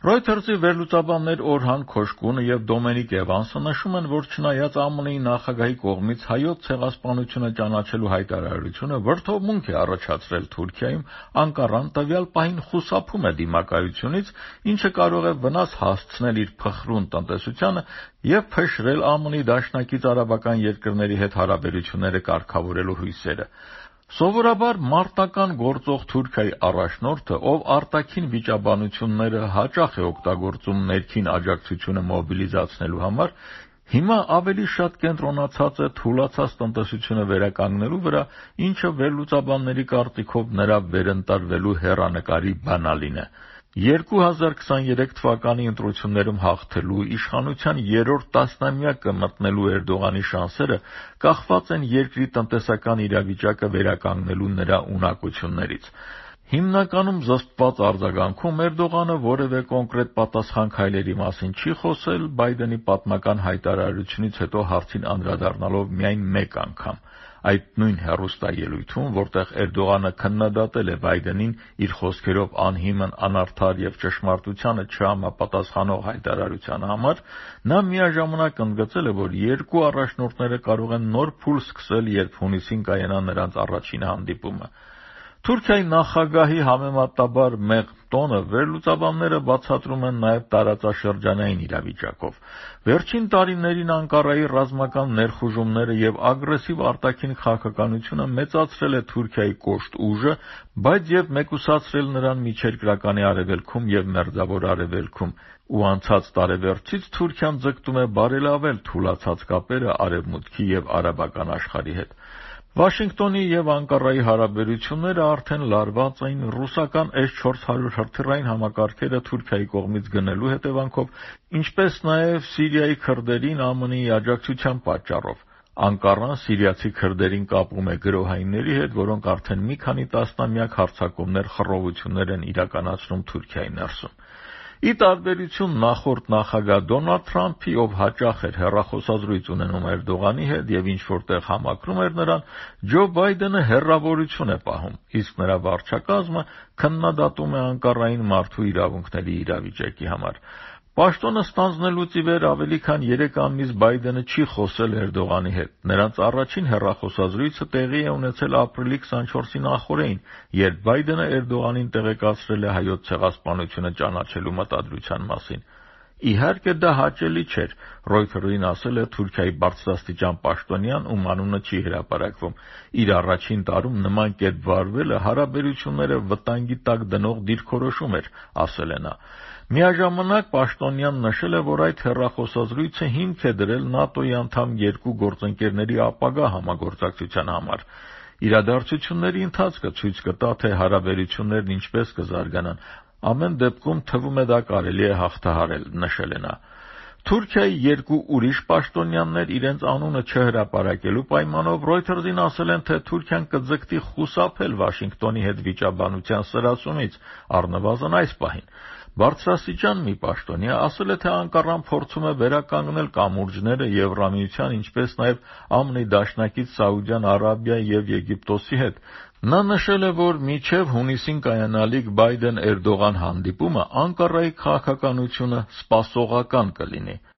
Reuters-ի վերլուծաբաններ Օրհան Քոշկունը եւ Դոմենիկ Էվանսը նշում են, որ չնայած ԱՄՆ-ի նախագահի կողմից հայոց ցեղասպանությունը ճանաչելու հայտարարությունը վրդովմունք է առաջացրել Թուրքիայում, Անկարան տվյալ պահին խուսափում է դիմակայությունից, ինչը կարող է վնաս հասցնել իր փխրուն տնտեսությանը եւ փշրել ԱՄՆ-ի դաշնակից արաբական երկրների հետ հարաբերությունները կարգավորելու հույսերը։ Սովորաբար մարտական գործող Թուրքիայի առաջնորդը, ով արտաքին վիճաբանությունները հաճախ է օգտագործում ներքին աջակցությունը մոբիլիզացնելու համար, հիմա ավելի շատ կենտրոնացած է թուլացած տնտեսությունը վերականգնելու վրա, ինչը վերլուծաբանների կարծիքով նրա վերընտրվելու հեռանկարի բանալին է։ 2023 թվականի ընտրություններում հաղթելու, իշխանության երրորդ տասնամյակը մտնելու Էրդողանի շանսերը կախված են երկրի տնտեսական իրավիճակը վերականգնելու նրա ունակություններից։ Հիմնականում զսպված արձագանքում Էրդողանը որևէ կոնկրետ պատասխան քայլերի մասին չի խոսել, Բայդենի պատմական հայտարարությունից հետո հարցին անդրադառնալով միայն մեկ անգամ։ Այդ նույն հեռուստաելույթում, որտեղ Էրդողանը քննադատել է Բայդենին իր խոսքերով անհիմն, անարդար եւ ճշմարտությանը չհամապատասխանող հայտարարության համար, նա միաժամանակ ընդգծել է, որ երկու առաջնորդները կարող են նոր փուլ սկսել, երբ հունիսին կայանա նրանց առաջին հանդիպումը։ Թուրքիայի նախագահի համեմատաբար մեղմ տոնը վերլուծաբանները բացատրում են նաև տարածաշրջանային իրավիճակով։ Վերջին տարիներին Անկարայի ռազմական ներխուժումները եւ ագրեսիվ արտաքին քաղաքականությունը մեծացրել է Թուրքիայի կոշտ ուժը, բայց եւ մեկուսացրել նրան միջերկրականի արևելքում եւ մերձավոր արևելքում, ու անցած տարեվերջից Թուրքիան ձգտում է բարելավել թուլացած կապերը Արևմուտքի եւ արաբական աշխարհի հետ։ Վաշինգտոնի եւ Անկարայի հարաբերությունները արդեն լարված էին ռուսական S-400 հրթիռային համակարգերը Թուրքիայի կողմից գնելու հետևանքով, ինչպես նաեւ Սիրիայի քրդերին ԱՄՆ-ի աջակցության պատճառով։ Անկարան սիրիացի քրդերին կապում է գրոհայինների հետ, որոնք արդեն մի քանի տասնամյակ հարձակումներ, խռովություններ են իրականացնում Թուրքիայի ներսում։ Ի տարբերություն նախորդ նախագահ Դոնալդ Թրամփի, ով հաճախ էր հեռախոսազրույց ունենում Էրդողանի հետ եւ ինչ-որ տեղ համակրում էր նրան, Ջո Բայդենը հեռավորություն է պահում, իսկ նրա վարչակազմը քննադատում է Անկարային մարդու իրավունքների իրավիճակի համար։ Պաշտոնը ստանձնելուց ի վեր ավելի քան 3 ամիս Բայդենը չի խոսել Էրդողանի հետ։ Նրանց առաջին հեռախոսազրույցը տեղի է ունեցել ապրիլի 24-ի նախօրեին, երբ Բայդենը Էրդողանին տեղեկացրել է հայոց ցեղասպանությունը ճանաչելու մտադրության մասին։ Իհարկե դա հաճելի չէր, Reuters-ին ասել է Թուրքիայի բարձրաստիճան պաշտոնյան, ում անունը չի հրապարակվում։ Իր առաջին տարում նման կերպ վարվելը հարաբերությունները վտանգի տակ դնող դիրքորոշում էր, ասել է նա։ Միաժամանակ պաշտոնյան նշել է, որ այդ հեռախոսազրույցը հիմք է դրել ՆԱՏՕ-ի անդամ երկու գործընկերների ապագա համագործակցության համար։ Իրադարձությունների ընթացքը ցույց կտա, թե հարաբերություններն ինչպես կզարգանան։ Ամեն դեպքում թվում է դա կարելի է հաղթահարել, նշել է նա։ Թուրքիայի երկու ուրիշ պաշտոնյաներ իրենց անունը չհրապարակելու պայմանով Reuters-ին ասել են, թե Թուրքիան կձգտի խուսափել Վաշինգտոնի հետ վիճաբանության սրացումից, առնվազն այս պահին։ Բարձրաստիճան մի պաշտոնյա ասել է, թե Անկարան փորձում է վերականգնել կամուրջները Եվրամիության, ինչպես նաև ԱՄՆ-ի դաշնակից Սաուդյան Արաբիայի եւ Եգիպտոսի հետ։ Նա նշել է, որ մինչև հունիսին կայանալիք Բայդեն-Էրդողան հանդիպումը Անկարայի քաղաքականությունը սպասողական կլինի։